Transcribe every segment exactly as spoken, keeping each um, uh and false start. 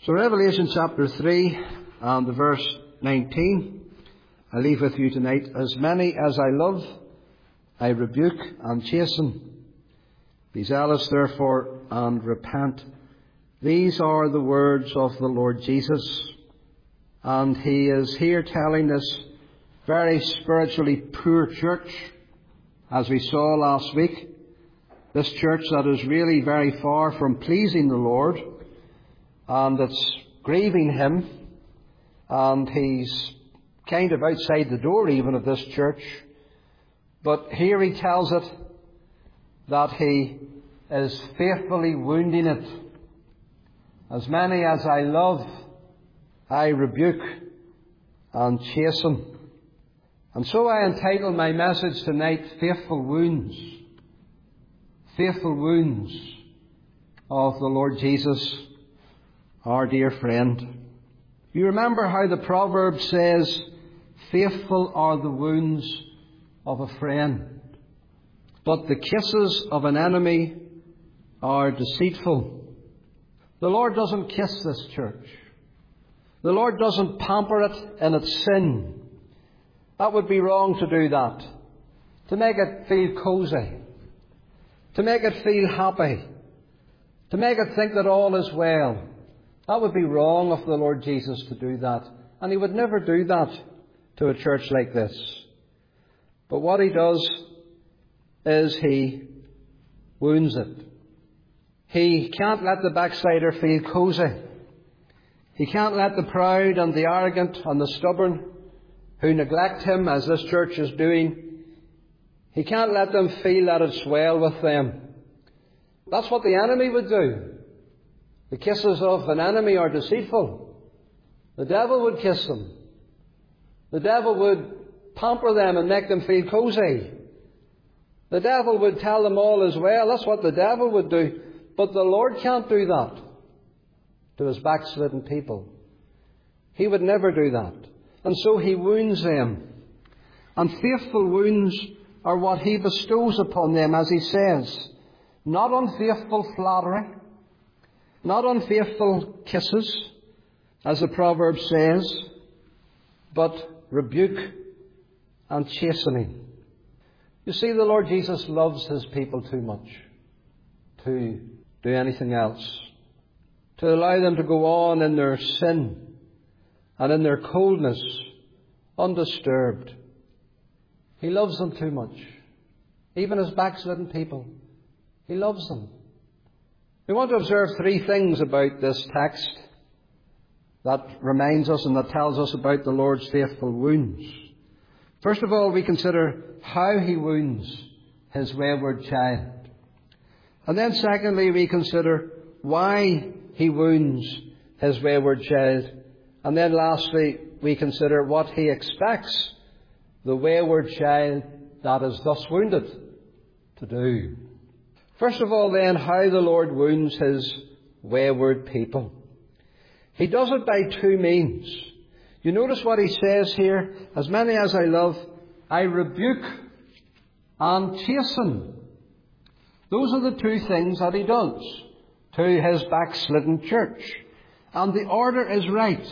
So Revelation chapter three and the verse nineteen, I leave with you tonight. As many as I love, I rebuke and chasten. Be zealous therefore and repent. These are the words of the Lord Jesus. And He is here telling this very spiritually poor church, as we saw last week, this church that is really very far from pleasing the Lord, and it's grieving Him, and He's kind of outside the door even of this church. But here He tells it that He is faithfully wounding it. As many as I love, I rebuke and chasten. And so I entitle my message tonight, Faithful Wounds. Faithful Wounds of the Lord Jesus, our dear friend. You remember how the proverb says, faithful are the wounds of a friend, but the kisses of an enemy are deceitful. The Lord doesn't kiss this church. The Lord doesn't pamper it in its sin. That would be wrong to do that. To make it feel cosy. To make it feel happy. To make it think that all is well. That would be wrong of the Lord Jesus to do that. And He would never do that to a church like this. But what He does is He wounds it. He can't let the backslider feel cosy. He can't let the proud and the arrogant and the stubborn who neglect Him, as this church is doing, He can't let them feel that it's well with them. That's what the enemy would do. The kisses of an enemy are deceitful. The devil would kiss them. The devil would pamper them and make them feel cosy. The devil would tell them all is well. That's what the devil would do. But the Lord can't do that to His backslidden people. He would never do that. And so He wounds them. And faithful wounds are what He bestows upon them, as He says. Not unfaithful flattery. Not unfaithful kisses, as the proverb says, but rebuke and chastening. You see, the Lord Jesus loves His people too much to do anything else. To allow them to go on in their sin and in their coldness, undisturbed. He loves them too much. Even as backslidden people, He loves them. We want to observe three things about this text that reminds us and that tells us about the Lord's faithful wounds. First of all, we consider how He wounds His wayward child. And then secondly, we consider why He wounds His wayward child. And then lastly, we consider what He expects the wayward child that is thus wounded to do. First of all, then, how the Lord wounds His wayward people. He does it by two means. You notice what He says here, as many as I love, I rebuke and chasten. Those are the two things that He does to His backslidden church. And the order is right.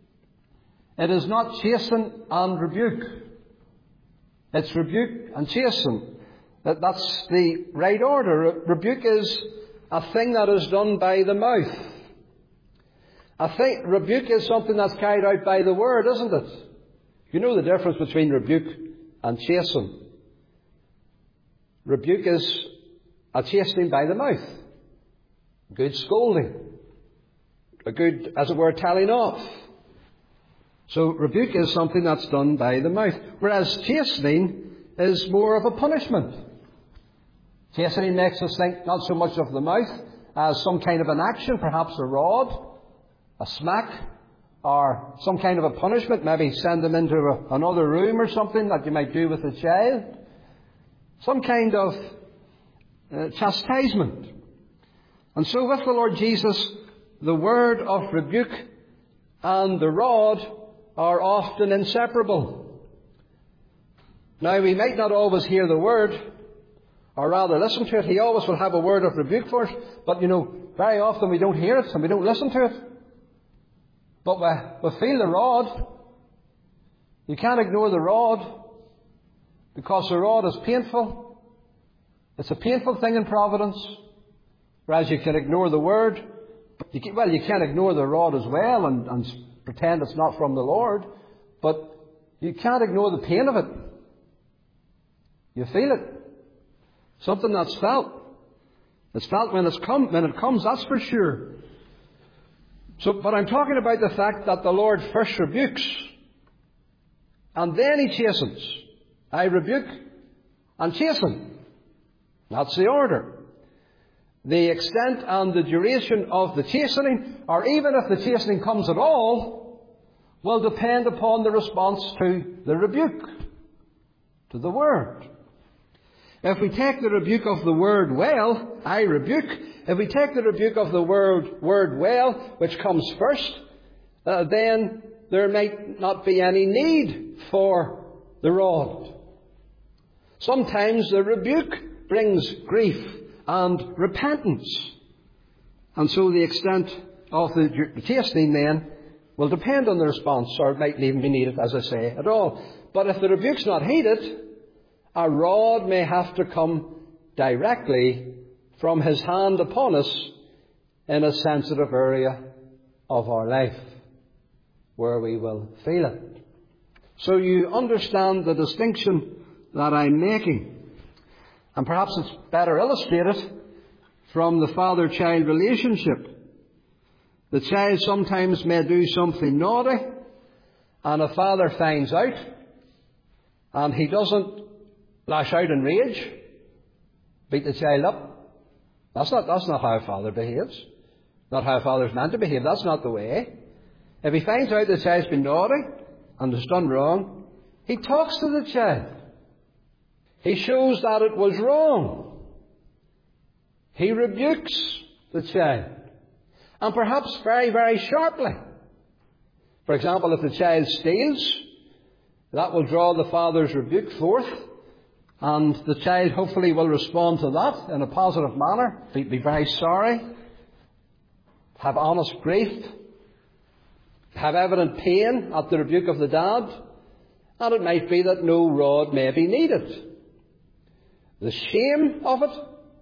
It is not chasten and rebuke. It's rebuke and chasten. That That's the right order. Rebuke is a thing that is done by the mouth. I think rebuke is something that's carried out by the word, isn't it? You know the difference between rebuke and chasten. Rebuke is a chastening by the mouth. Good scolding. A good, as it were, telling off. So rebuke is something that's done by the mouth. Whereas chastening is more of a punishment. Chastening makes us think not so much of the mouth as some kind of an action, perhaps a rod, a smack, or some kind of a punishment. Maybe send them into a, another room or something that you might do with a child. Some kind of uh, chastisement. And so with the Lord Jesus, the word of rebuke and the rod are often inseparable. Now, we might not always hear the word, or rather listen to it. He always will have a word of rebuke for us, but you know, very often we don't hear it and we don't listen to it. But we, we feel the rod. You can't ignore the rod, because the rod is painful. It's a painful thing in providence. Whereas you can ignore the word. You can, well, you can't ignore the rod as well and, and pretend it's not from the Lord. But you can't ignore the pain of it. You feel it. Something that's felt. It's felt when, it's come, when it comes, that's for sure. So, but I'm talking about the fact that the Lord first rebukes, and then He chastens. I rebuke and chasten. That's the order. The extent and the duration of the chastening, or even if the chastening comes at all, will depend upon the response to the rebuke, to the word. If we take the rebuke of the word well, I rebuke. If we take the rebuke of the word, word well, which comes first, uh, then there might not be any need for the rod. Sometimes the rebuke brings grief and repentance. And so the extent of the chastening then will depend on the response, or it mightn't even be needed, as I say, at all. But if the rebuke's not heeded, a rod may have to come directly from His hand upon us in a sensitive area of our life where we will feel it. So you understand the distinction that I'm making. And perhaps it's better illustrated from the father-child relationship. The child sometimes may do something naughty, and a father finds out, and he doesn't lash out in rage, beat the child up. That's not, that's not how a father behaves. Not how a father's meant to behave. That's not the way. If he finds out the child's been naughty and has done wrong, he talks to the child. He shows that it was wrong. He rebukes the child. And perhaps very, very sharply. For example, if the child steals, that will draw the father's rebuke forth. And the child hopefully will respond to that in a positive manner. Be, be very sorry. Have honest grief. Have evident pain at the rebuke of the dad. And it might be that no rod may be needed. The shame of it,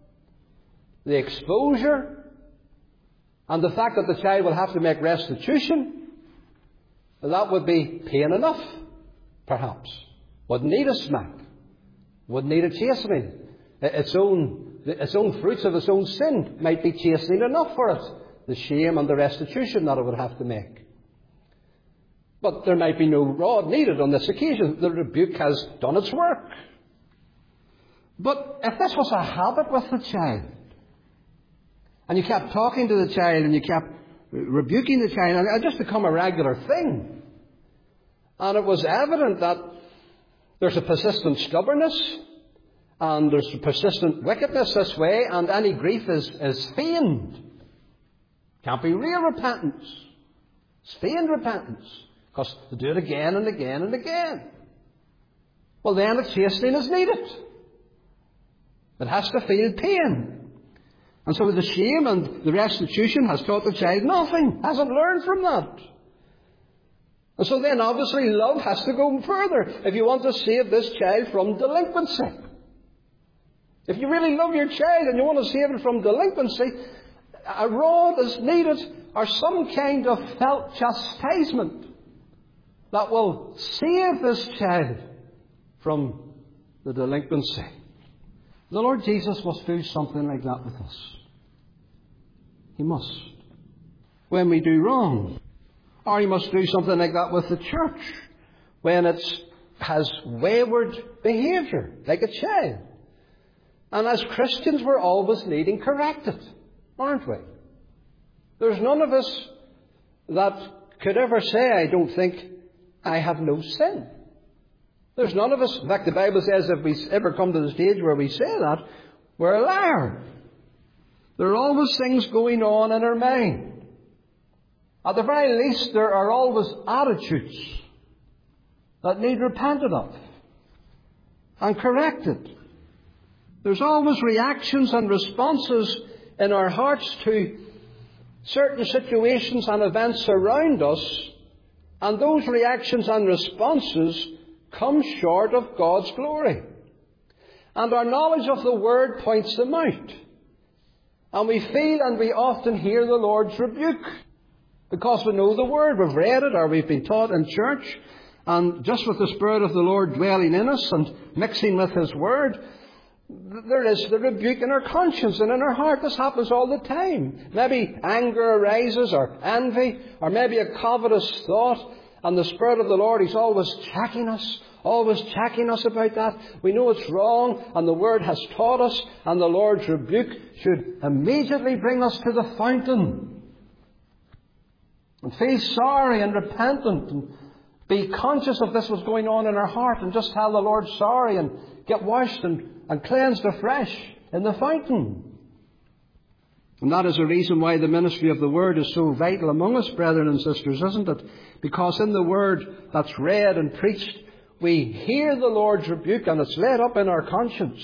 the exposure, and the fact that the child will have to make restitution, that would be pain enough, perhaps. Wouldn't need a smack. Wouldn't need a chastening. Its own, its own fruits of its own sin might be chastening enough for it. The shame and the restitution that it would have to make. But there might be no rod needed on this occasion. The rebuke has done its work. But if this was a habit with the child, and you kept talking to the child and you kept rebuking the child, and it just become a regular thing, and it was evident that there's a persistent stubbornness and there's a persistent wickedness this way, and any grief is, is feigned. Can't be real repentance. It's feigned repentance. Because they do it again and again and again. Well, then a chastening is needed. It has to feel pain. And so the shame and the restitution has taught the child nothing. Hasn't learned from that. And so then obviously love has to go further if you want to save this child from delinquency. If you really love your child and you want to save it from delinquency, a rod is needed, or some kind of felt chastisement that will save this child from the delinquency. The Lord Jesus must do something like that with us. He must. When we do wrong. Or He must do something like that with the church when it has wayward behaviour, like a child. And as Christians, we're always needing corrected, aren't we? There's none of us that could ever say, I don't think, I have no sin. There's none of us. In fact, the Bible says if we ever come to the stage where we say that, we're a liar. There are always things going on in our mind. At the very least, there are always attitudes that need repented of and corrected. There's always reactions and responses in our hearts to certain situations and events around us, and those reactions and responses come short of God's glory. And our knowledge of the Word points them out. And we feel and we often hear the Lord's rebuke because we know the Word. We've read it or we've been taught in church. And just with the Spirit of the Lord dwelling in us and mixing with His Word, there is the rebuke in our conscience and in our heart. This happens all the time. Maybe anger arises or envy or maybe a covetous thought. And the Spirit of the Lord, He's always checking us. Always checking us about that. We know it's wrong and the Word has taught us, and the Lord's rebuke should immediately bring us to the fountain and feel sorry and repentant and be conscious of this was going on in our heart and just tell the Lord sorry and get washed and, and cleansed afresh in the fountain. And that is the reason why the ministry of the Word is so vital among us, brethren and sisters, isn't it? Because in the Word that's read and preached, we hear the Lord's rebuke and it's laid up in our conscience.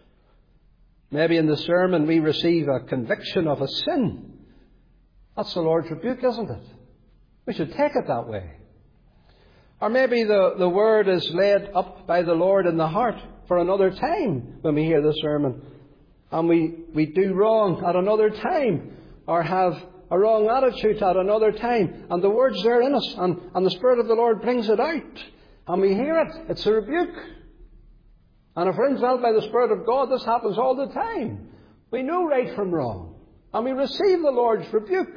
Maybe in the sermon we receive a conviction of a sin. That's the Lord's rebuke, isn't it? We should take it that way. Or maybe the, the Word is laid up by the Lord in the heart for another time when we hear the sermon. And we, we do wrong at another time or have a wrong attitude at another time. And the Word's there in us and, and the Spirit of the Lord brings it out. And we hear it. It's a rebuke. And if we're indwelt by the Spirit of God, this happens all the time. We know right from wrong. And we receive the Lord's rebuke.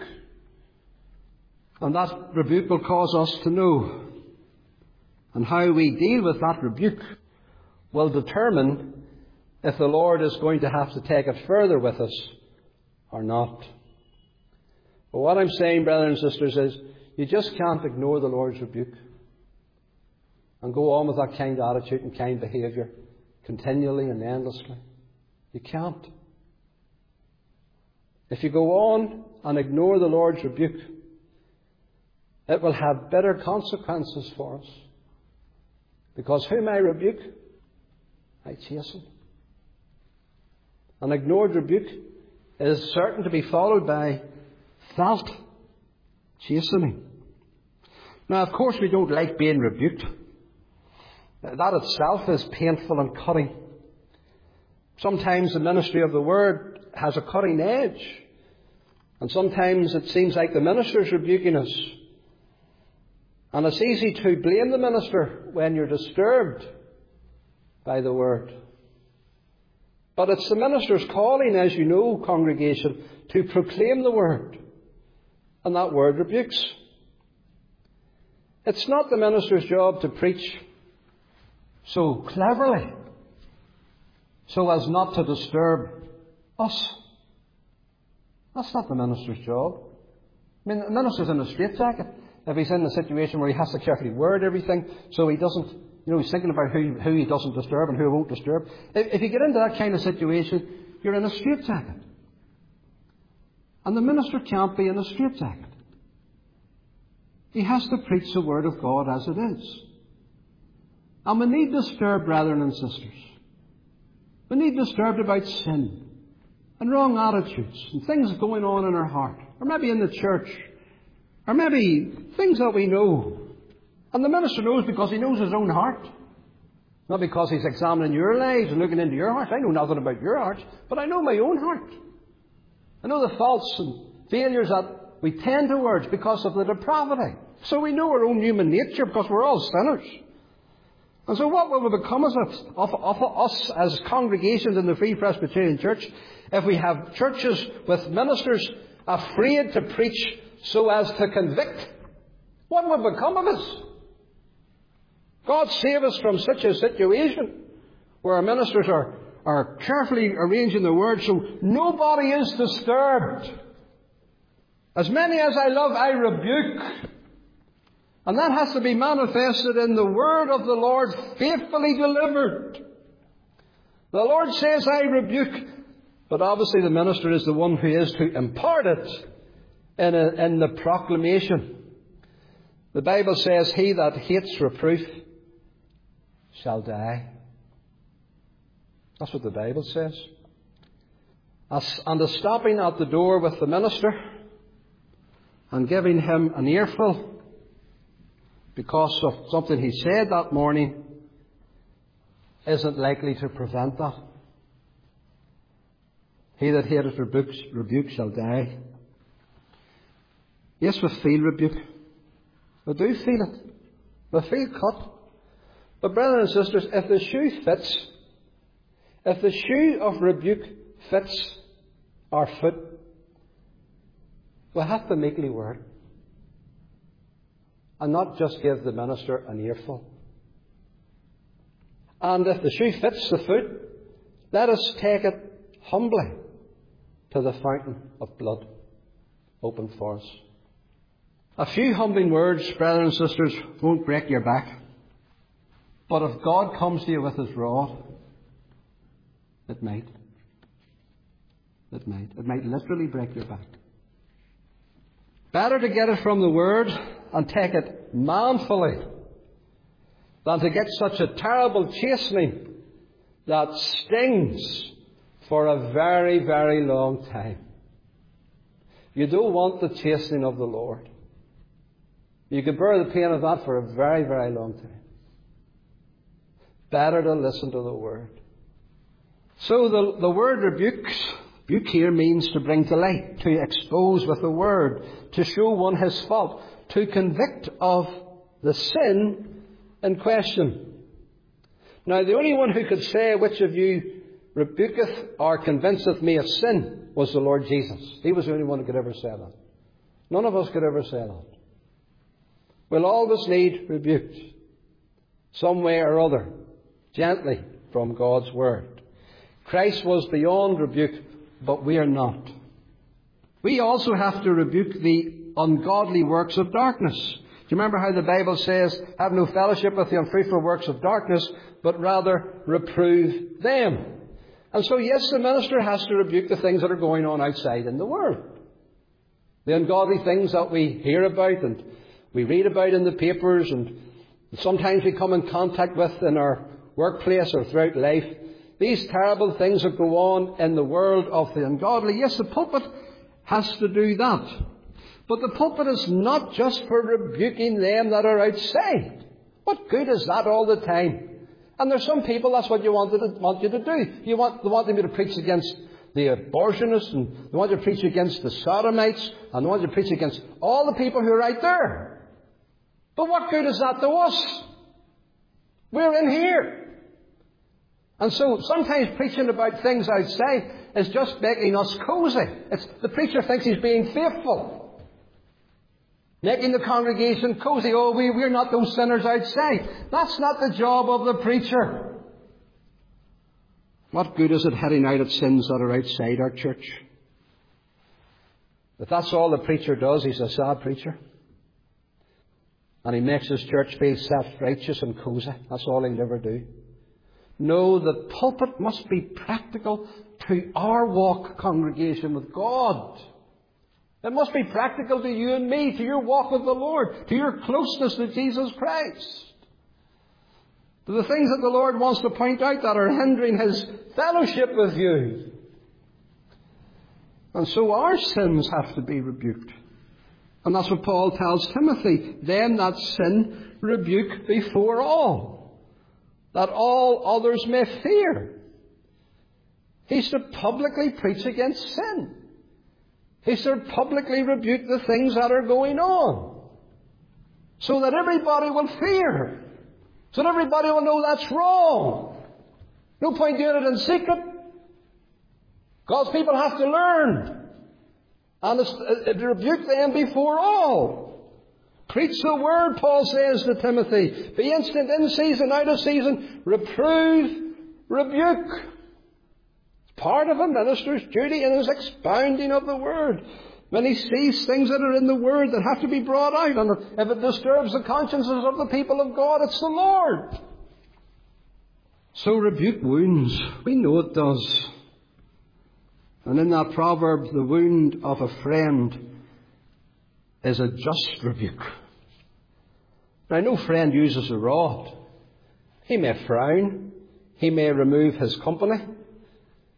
And that rebuke will cause us to know. And how we deal with that rebuke will determine if the Lord is going to have to take it further with us or not. But what I'm saying, brothers and sisters, is you just can't ignore the Lord's rebuke and go on with that kind attitude and kind behaviour continually and endlessly. You can't. If you go on and ignore the Lord's rebuke, it will have bitter consequences for us. Because whom I rebuke, I chasten. An ignored rebuke is certain to be followed by felt chastening. Now, of course, we don't like being rebuked. That itself is painful and cutting. Sometimes the ministry of the Word has a cutting edge. And sometimes it seems like the minister's rebuking us. And it's easy to blame the minister when you're disturbed by the Word. But it's the minister's calling, as you know, congregation, to proclaim the Word. And that Word rebukes. It's not the minister's job to preach so cleverly, so as not to disturb us. That's not the minister's job. I mean, the minister's in a straitjacket. If he's in a situation where he has to carefully word everything, so he doesn't, you know, he's thinking about who, who he doesn't disturb and who he won't disturb. If, if you get into that kind of situation, you're in a straitjacket. And the minister can't be in a straitjacket. He has to preach the Word of God as it is. And we need disturbed brethren and sisters. We need disturbed about sin and wrong attitudes and things going on in our heart, or maybe in the church, or maybe things that we know. And the minister knows because he knows his own heart. Not because he's examining your lives and looking into your heart. I know nothing about your heart, but I know my own heart. I know the faults and failures that we tend towards because of the depravity. So we know our own human nature because we're all sinners. And so what will become of, it, of, of us as congregations in the Free Presbyterian Church if we have churches with ministers afraid to preach so as to convict? What will become of us? God save us from such a situation where our ministers are, are carefully arranging the Word so nobody is disturbed. As many as I love, I rebuke. And that has to be manifested in the Word of the Lord faithfully delivered. The Lord says, I rebuke. But obviously the minister is the one who is to impart it in, a, in the proclamation. The Bible says, he that hates reproof shall die. That's what the Bible says. As, and the stopping at the door with the minister and giving him an earful because of something he said that morning isn't likely to prevent that. He that hateth rebuke, rebuke shall die. Yes, we feel rebuke. We do feel it. We feel cut. But brothers and sisters, if the shoe fits, if the shoe of rebuke fits our foot, we'll have to meekly wear it. And not just give the minister an earful. And if the shoe fits the foot, let us take it humbly to the fountain of blood open for us. A few humbling words, brothers and sisters, won't break your back. But if God comes to you with his rod, it might. It might. It might literally break your back. Better to get it from the Word and take it manfully than to get such a terrible chastening that stings for a very, very long time. You don't want the chastening of the Lord. You can bear the pain of that for a very, very long time. Better to listen to the Word. So the, the word rebukes, rebuke here means to bring to light, to expose with the Word, to show one his fault, to convict of the sin in question. Now, the only one who could say which of you rebuketh or convinceth me of sin was the Lord Jesus. He was the only one who could ever say that. None of us could ever say that. We'll always need rebuked, some way or other, gently from God's Word. Christ was beyond rebuke, but we are not. We also have to rebuke the ungodly works of darkness. Do you remember how the Bible says, have no fellowship with the unfruitful works of darkness, but rather reprove them? And so, yes, the minister has to rebuke the things that are going on outside in the world. The ungodly things that we hear about and we read about in the papers and sometimes we come in contact with in our workplace or throughout life. These terrible things that go on in the world of the ungodly. Yes, the pulpit has to do that. But the pulpit is not just for rebuking them that are outside. What good is that all the time? And there's some people, that's what you want, to, want you to do. You want, they want me to preach against the abortionists, and they want you to preach against the sodomites, and they want you to preach against all the people who are out there. But what good is that to us? We're in here. And so sometimes preaching about things outside is just making us cozy. It's, the preacher thinks he's being faithful. Making the congregation cozy. Oh, we, we're not those sinners outside. That's not the job of the preacher. What good is it heading out at sins that are outside our church? If that's all the preacher does, he's a sad preacher. And he makes his church feel self-righteous and cozy. That's all he'll ever do. No, the pulpit must be practical to our walk, congregation, with God. It must be practical to you and me, to your walk with the Lord, to your closeness to Jesus Christ. To the things that the Lord wants to point out that are hindering his fellowship with you. And so our sins have to be rebuked. And that's what Paul tells Timothy. Them that sin rebuke before all, that all others may fear. He's to publicly preach against sin. He's to publicly rebuke the things that are going on, so that everybody will fear. So that everybody will know that's wrong. No point doing it in secret. God's people have to learn. And it's, it, it rebuke them before all. Preach the word, Paul says to Timothy. Be instant in season, out of season. Reprove, rebuke. It's part of a minister's duty in his expounding of the word. When he sees things that are in the Word that have to be brought out, and if it disturbs the consciences of the people of God, it's the Lord. So rebuke wounds. We know it does. And in that proverb, the wound of a friend is a just rebuke. Now, no friend uses a rod. He may frown. He may remove his company.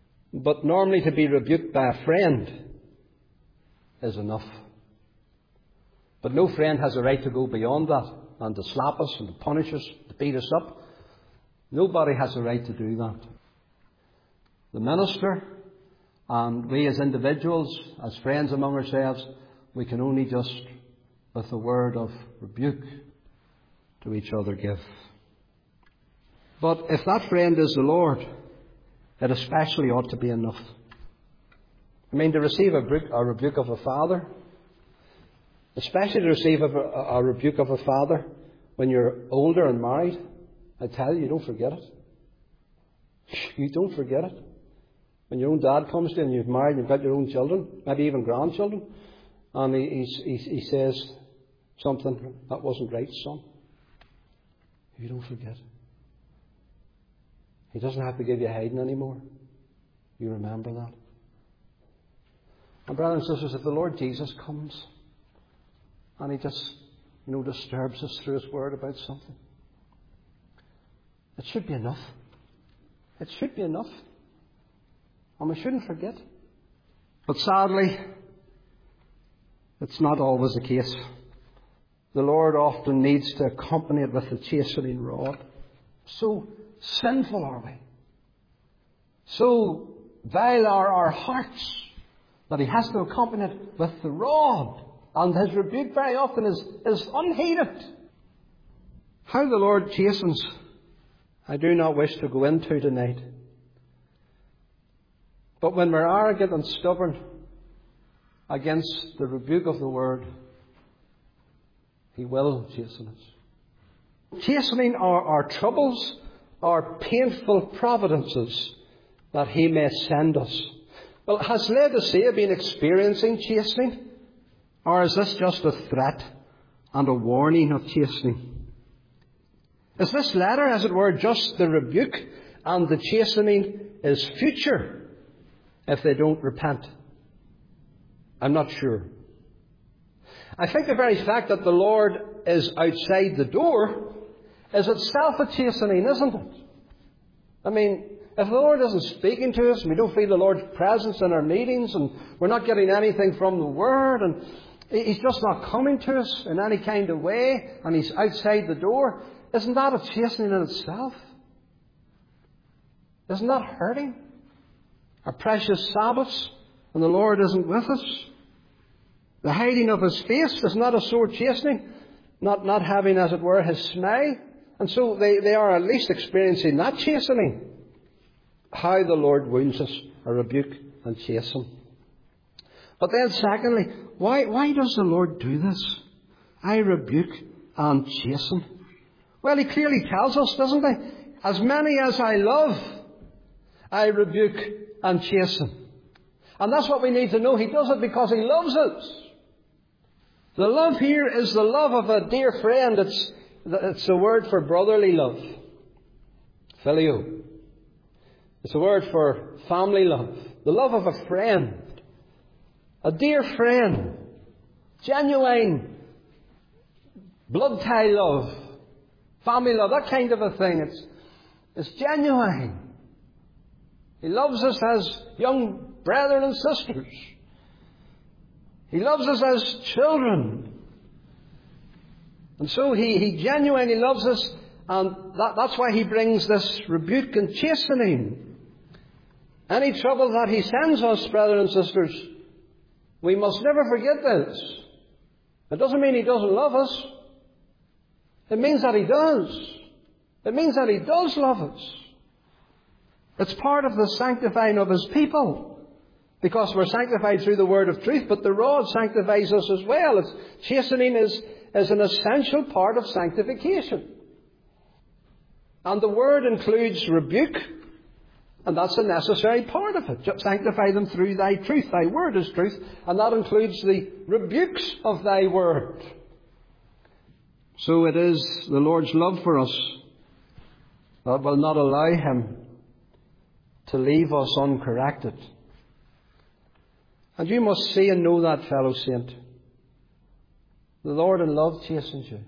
But normally to be rebuked by a friend is enough. But no friend has a right to go beyond that and to slap us and to punish us, to beat us up. Nobody has a right to do that. The minister and we as individuals, as friends among ourselves, we can only just, with a word of rebuke, to each other give. But if that friend is the Lord, it especially ought to be enough. I mean, to receive a, rebuke, a rebuke of a father, especially to receive a, a rebuke of a father when you're older and married, I tell you, you don't forget it. You don't forget it. When your own dad comes to you and you've married and you've got your own children, maybe even grandchildren, and he, he, he says something, that wasn't right, son. You don't forget. He doesn't have to give you hiding anymore. You remember that. And brothers and sisters, if the Lord Jesus comes and He just, you know, disturbs us through His Word about something, it should be enough. It should be enough. And we shouldn't forget. But sadly, it's not always the case. The Lord often needs to accompany it with the chastening rod. So sinful are we. So vile are our hearts that He has to accompany it with the rod. And His rebuke very often is, is unheeded. How the Lord chastens, I do not wish to go into tonight. But when we're arrogant and stubborn against the rebuke of the Word, He will chasten us. Chastening our, our troubles, our painful providences that He may send us. Well, has Laodicea been experiencing chastening? Or is this just a threat and a warning of chastening? Is this letter, as it were, just the rebuke, and the chastening is future if they don't repent? I'm not sure. I think the very fact that the Lord is outside the door is itself a chastening, isn't it? I mean, if the Lord isn't speaking to us, and we don't feel the Lord's presence in our meetings, and we're not getting anything from the Word, and He's just not coming to us in any kind of way, and He's outside the door, isn't that a chastening in itself? Isn't that hurting? Our precious Sabbaths, and the Lord isn't with us. The hiding of His face is not a sore chastening, not, not having, as it were, His smile. And so they, they are at least experiencing that chastening. How the Lord wounds us, a rebuke and chasten. But then secondly, why, why does the Lord do this? I rebuke and chasten. Well, He clearly tells us, doesn't He? As many as I love, I rebuke and chasten. And that's what we need to know. He does it because He loves us. The love here is the love of a dear friend. It's, it's the word for brotherly love. Phileo. It's a word for family love. The love of a friend. A dear friend. Genuine blood tie love. Family love. That kind of a thing. It's, it's genuine. He loves us as young brethren and sisters. He loves us as children. And so he, he genuinely loves us, and that, that's why He brings this rebuke and chastening. Any trouble that He sends us, brothers and sisters, we must never forget this. It doesn't mean He doesn't love us. It means that He does. It means that He does love us. It's part of the sanctifying of His people. Because we're sanctified through the word of truth, but the rod sanctifies us as well. It's, chastening is, is an essential part of sanctification. And the word includes rebuke, and that's a necessary part of it. Sanctify them through Thy truth. Thy word is truth, and that includes the rebukes of Thy word. So it is the Lord's love for us that will not allow Him to leave us uncorrected. And you must see and know that, fellow saint. The Lord in love chastens you.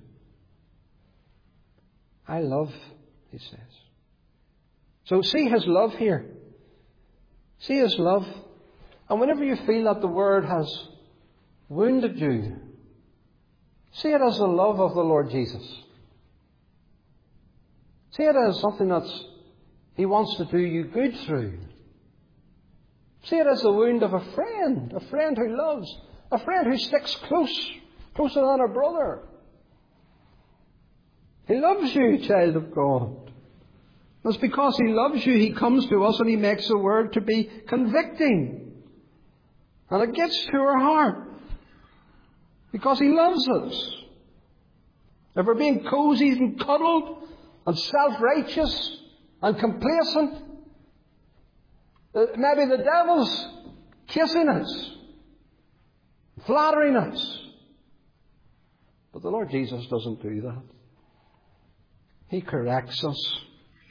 I love, He says. So see His love here. See His love. And whenever you feel that the Word has wounded you, See it as the love of the Lord Jesus. See it as something that's He wants to do you good through. See it as the wound of a friend, a friend who loves, a friend who sticks close, closer than a brother. He loves you, child of God. It's because He loves you, He comes to us and He makes the Word to be convicting. And it gets to our heart. Because He loves us. If we're being cozied and cuddled and self-righteous and complacent, maybe the devil's kissing us, flattering us. But the Lord Jesus doesn't do that. He corrects us.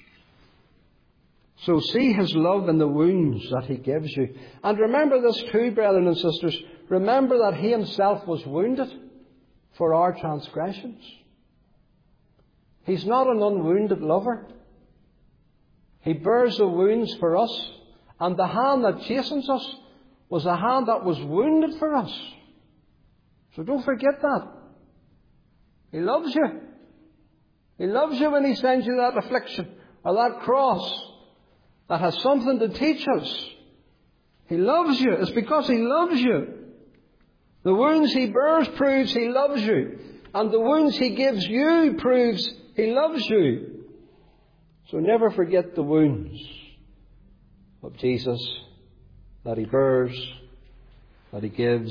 So see His love in the wounds that He gives you. And remember this too, brethren and sisters. Remember that He Himself was wounded for our transgressions. He's not an unwounded lover. He bears the wounds for us. And the hand that chastens us was a hand that was wounded for us. So don't forget that. He loves you. He loves you when He sends you that affliction or that cross that has something to teach us. He loves you. It's because He loves you. The wounds He bears proves He loves you. And the wounds He gives you proves He loves you. So never forget the wounds of Jesus that He bears, that He gives.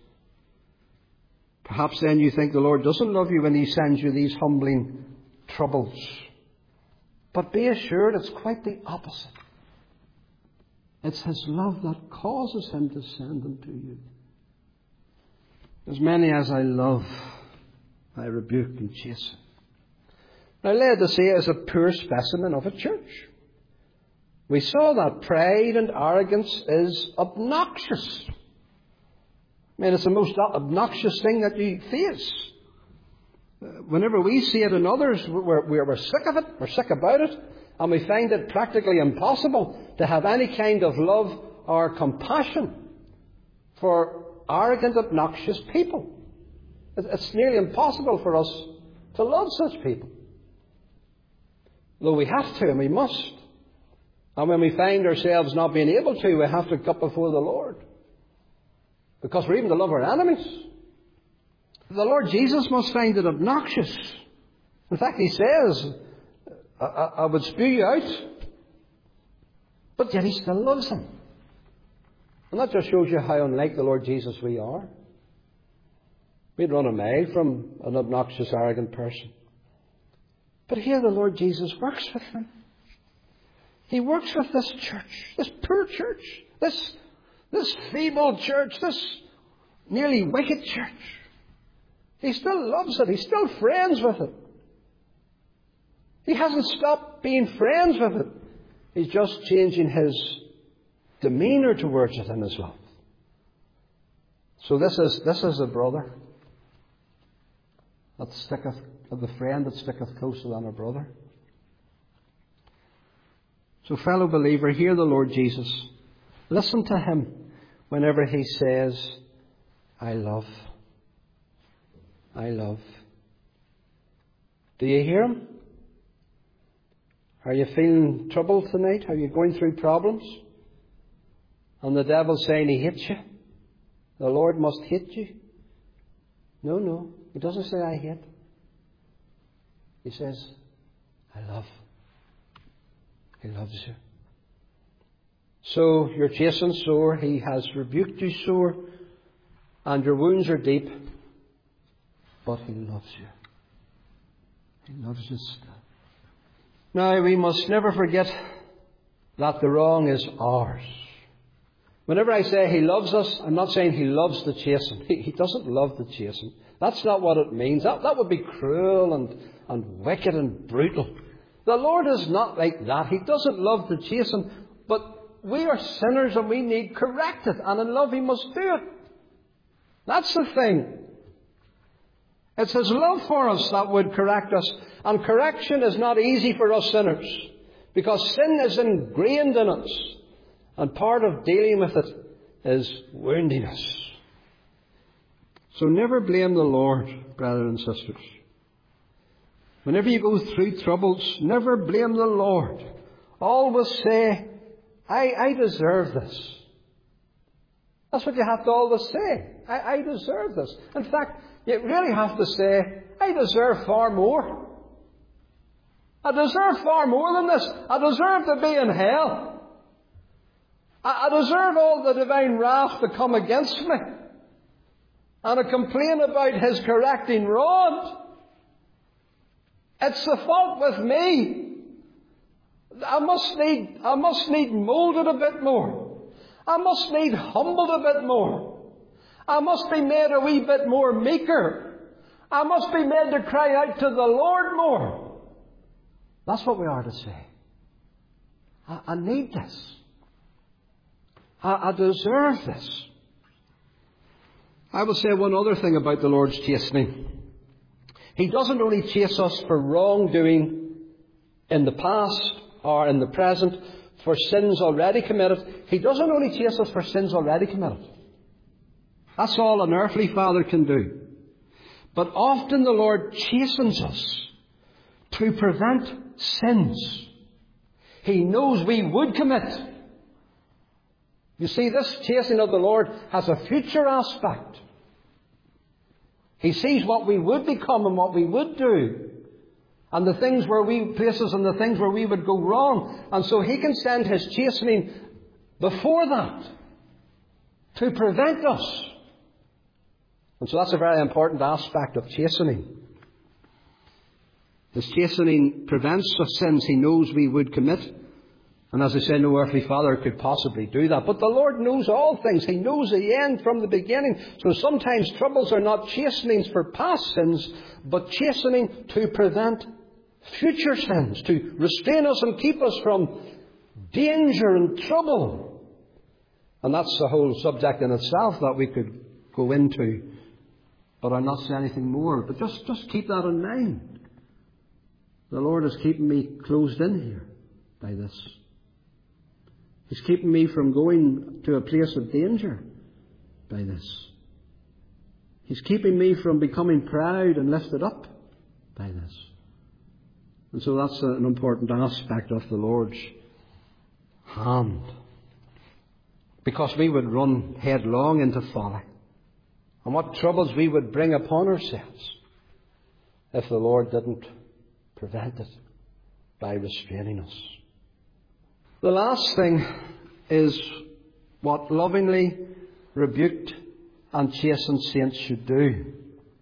Perhaps then you think the Lord doesn't love you when He sends you these humbling troubles. But be assured it's quite the opposite. It's His love that causes Him to send them to you. As many as I love, I rebuke and chasten. Now Laodicea is a poor specimen of a church. We saw that pride and arrogance is obnoxious. I mean, it's the most obnoxious thing that you face. Whenever we see it in others, we're, we're sick of it, we're sick about it, and we find it practically impossible to have any kind of love or compassion for arrogant, obnoxious people. It's nearly impossible for us to love such people. Though we have to and we must. And when we find ourselves not being able to, we have to come before the Lord. Because we're even to love our enemies. The Lord Jesus must find it obnoxious. In fact, He says, I, I, I would spew you out. But yet He still loves them. And that just shows you how unlike the Lord Jesus we are. We'd run a mile from an obnoxious, arrogant person. But here the Lord Jesus works with them. He works with this church, this poor church, this, this feeble church, this nearly wicked church. He still loves it. He's still friends with it. He hasn't stopped being friends with it. He's just changing His demeanour towards it in His love. So this is this is a brother that sticketh, the friend that sticketh closer than a brother. So fellow believer, hear the Lord Jesus. Listen to Him whenever He says, I love. I love. Do you hear Him? Are you feeling trouble tonight? Are you going through problems? And the devil's saying he hates you? The Lord must hate you? No, no. He doesn't say I hate. He says, I love. He loves you. So you're chastened sore. He has rebuked you sore. And your wounds are deep. But He loves you. He loves you still. Now we must never forget that the wrong is ours. Whenever I say He loves us, I'm not saying He loves the chastened. He, he doesn't love the chastened. That's not what it means. That, that would be cruel and, and wicked and brutal. The Lord is not like that. He doesn't love the chastened. But we are sinners and we need corrected. And in love He must do it. That's the thing. It's His love for us that would correct us. And correction is not easy for us sinners. Because sin is ingrained in us. And part of dealing with it is wounding us. So never blame the Lord, brothers and sisters. Whenever you go through troubles, never blame the Lord. Always say, I, I deserve this. That's what you have to always say. I, I deserve this. In fact, you really have to say, I deserve far more. I deserve far more than this. I deserve to be in hell. I, I deserve all the divine wrath to come against me. And I complain about His correcting rod. It's the fault with me. I must need, I must need moulded a bit more. I must need humbled a bit more. I must be made a wee bit more meeker. I must be made to cry out to the Lord more. That's what we are to say. I, I need this. I, I deserve this. I will say one other thing about the Lord's chastening. He doesn't only chase us for wrongdoing in the past or in the present, for sins already committed. He doesn't only chase us for sins already committed. That's all an earthly father can do. But often the Lord chastens us to prevent sins He knows we would commit. You see, this chastening of the Lord has a future aspect. He sees what we would become and what we would do, and the things where we places and the things where we would go wrong. And so He can send His chastening before that to prevent us. And so that's a very important aspect of chastening. His chastening prevents the sins He knows we would commit. And as I say, no earthly father could possibly do that. But the Lord knows all things. He knows the end from the beginning. So sometimes troubles are not chastenings for past sins, but chastening to prevent future sins, to restrain us and keep us from danger and trouble. And that's the whole subject in itself that we could go into. But I'll not say anything more. But just, just keep that in mind. The Lord is keeping me closed in here by this. He's keeping me from going to a place of danger by this. He's keeping me from becoming proud and lifted up by this. And so that's an important aspect of the Lord's hand. Because we would run headlong into folly. And what troubles we would bring upon ourselves if the Lord didn't prevent it by restraining us. The last thing is what lovingly rebuked and chastened saints should do.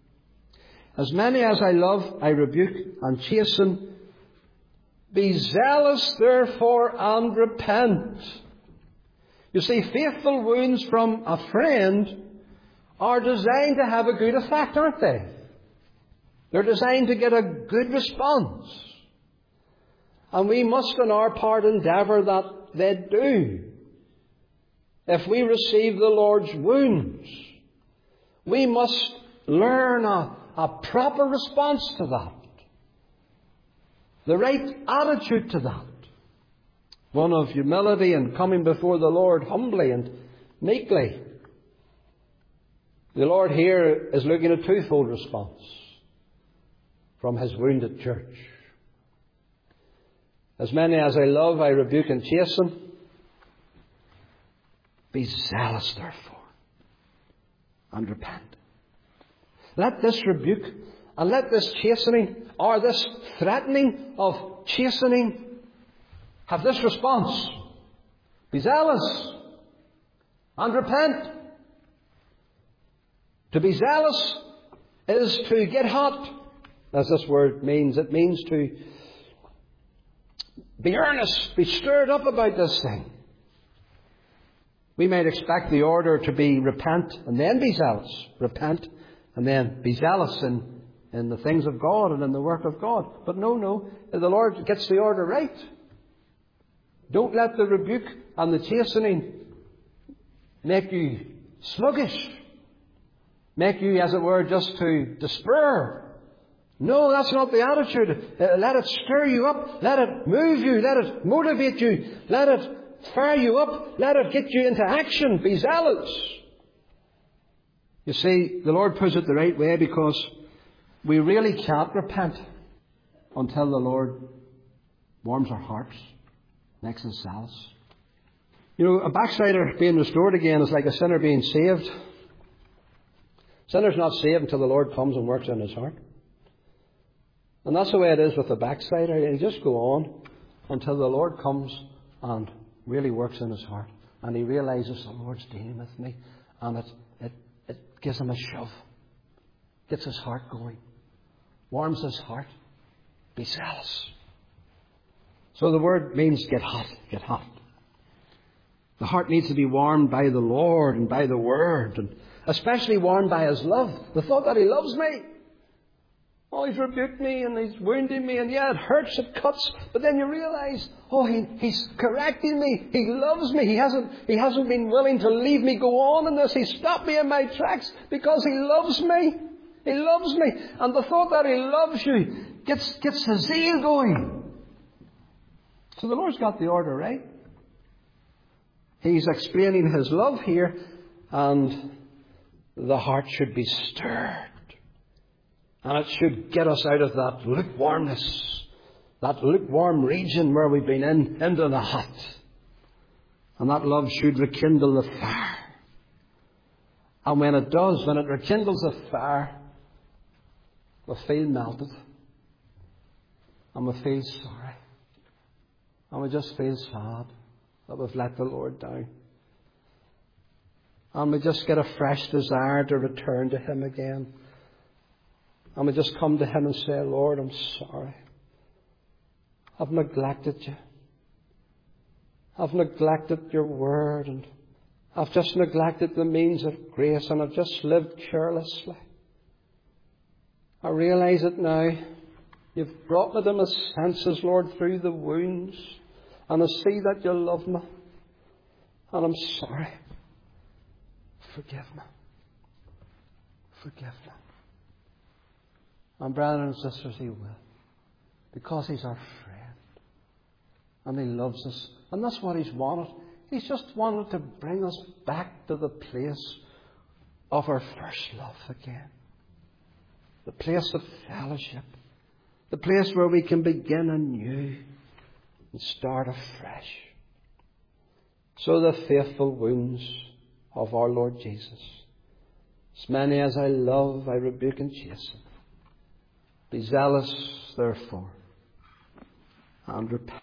As many as I love, I rebuke and chasten. Be zealous, therefore, and repent. You see, faithful wounds from a friend are designed to have a good effect, aren't they? They're designed to get a good response. And we must on our part endeavour that they do. If we receive the Lord's wounds, we must learn a, a proper response to that. The right attitude to that. One of humility and coming before the Lord humbly and meekly. The Lord here is looking at a twofold response from His wounded church. As many as I love, I rebuke and chasten. Be zealous, therefore, and repent. Let this rebuke and let this chastening, or this threatening of chastening, have this response. Be zealous and repent. To be zealous is to get hot, as this word means. It means to be earnest, be stirred up about this thing. We might expect the order to be repent and then be zealous. Repent and then be zealous in, in the things of God and in the work of God. But no, no. The Lord gets the order right. Don't let the rebuke and the chastening make you sluggish. Make you, as it were, just to despair. No, that's not the attitude. Uh, let it stir you up. Let it move you. Let it motivate you. Let it fire you up. Let it get you into action. Be zealous. You see, the Lord puts it the right way because we really can't repent until the Lord warms our hearts, makes us zealous. You know, a backslider being restored again is like a sinner being saved. Sinner's not saved until the Lord comes and works in his heart. And that's the way it is with the backslider. He'll just go on until the Lord comes and really works in his heart. And he realizes the Lord's dealing with me. And it, it, it gives him a shove. Gets his heart going. Warms his heart. Be zealous. So the word means get hot. Get hot. The heart needs to be warmed by the Lord and by the Word. And especially warmed by His love. The thought that He loves me. Oh, He's rebuked me and He's wounded me. And yeah, it hurts, it cuts. But then you realise, oh, he, He's correcting me. He loves me. He hasn't, he hasn't been willing to leave me go on in this. He stopped me in my tracks because He loves me. He loves me. And the thought that He loves you gets, gets the zeal going. So the Lord's got the order right. He's explaining His love here, and the heart should be stirred. And it should get us out of that lukewarmness, that lukewarm region where we've been in, into the hot. And that love should rekindle the fire. And when it does, when it rekindles the fire, we feel melted. And we feel sorry. And we just feel sad that we've let the Lord down. And we just get a fresh desire to return to Him again. And we just come to Him and say, Lord, I'm sorry. I've neglected You. I've neglected Your Word. And I've just neglected the means of grace. And I've just lived carelessly. I realise it now. You've brought me to my senses, Lord, through the wounds. And I see that You love me. And I'm sorry. Forgive me. Forgive me. And brothers and sisters, He will. Because He's our friend. And He loves us. And that's what He's wanted. He's just wanted to bring us back to the place of our first love again. The place of fellowship. The place where we can begin anew and start afresh. So the faithful wounds of our Lord Jesus. As many as I love, I rebuke and chasten. Be zealous, therefore, and repent.